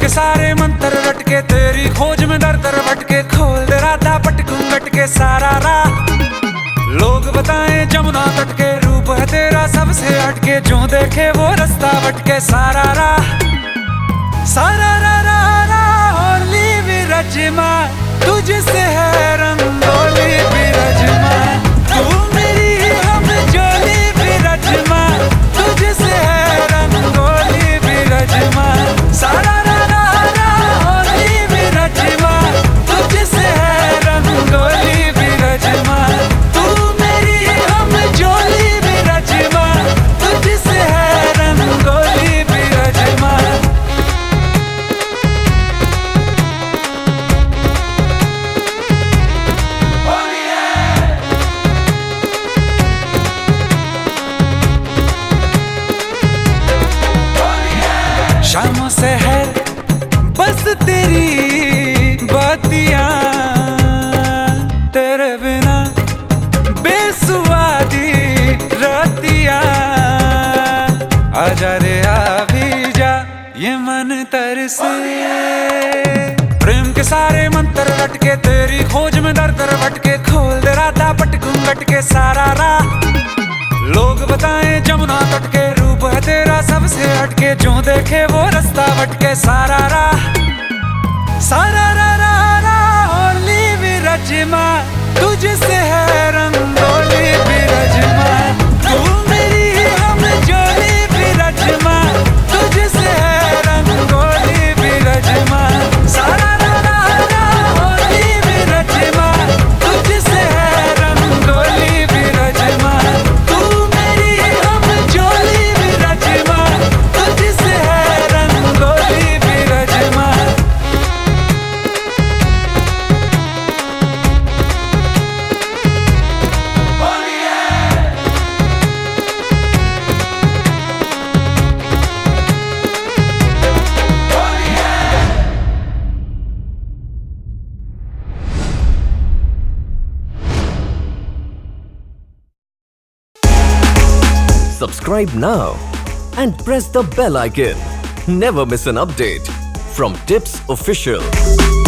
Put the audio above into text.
के सारे मंत्र रट के तेरी खोज में दर दर भटके, खोल दे राधा पटकूं गट के सारा राह। लोग बताएं जमुना तट के, रूप है तेरा सबसे हटके, जो देखे वो रास्ता भटके सारा राह। सारा रा रा रा होली विरजमा, तुझसे है रंगोली विरजमा। तू मेरी हम जोली विरजमा, तुझसे है रंगोली विरजमा। सारा रा रा रा होली विरजमा, तुझसे है रंगोली विरजमा। तू मेरी हम जोली विरजमा, तुझसे है रंगोली विरजमा। शामों से है बस तेरी बातियां, तेरे बिना बेसुआदी रातियां। आजा रे आ भी जा, ये मन तरसे। प्रेम के सारे मंत्र रट के तेरी खोज में दर दर भटके, खोल दे राधा पटकूं गट के सारा राह। लोग बताएं जमुना तट के, रूप है तेरा सबसे हटके, जो देखे वो रास्ता भटके सारा राह। सारा रा रा रा होली विरजमा, तुझसे है रंगोली विरजमा। तू मेरी हम जोली विरजमा, तुझसे है रंगोली विरजमा। सारा रा रा रा होली विरजमा, तुझसे है रंगोली विरजमा। तू मेरी हम जोली विरजमा, तुझसे है rangoli विरजमा। Subscribe now and press the bell icon. Never miss an update from Tips Official.